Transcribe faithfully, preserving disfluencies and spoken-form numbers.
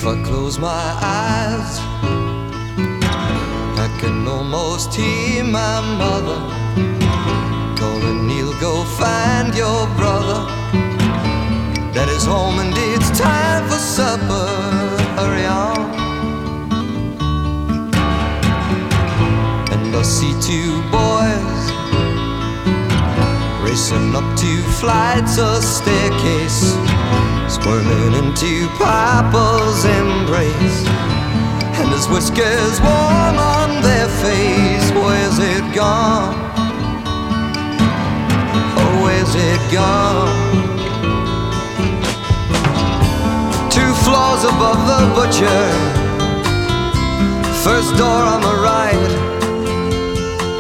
If I close my eyes, I can almost hear my mother calling, Neil, go find your brother. Daddy's home and it's time for supper, hurry on. And I see two boys racing up two flights of staircase, squirming into Papa's embrace, and his whiskers warm on their face. Where's it gone? Oh, where's it gone? Two floors above the butcher, first door on the right,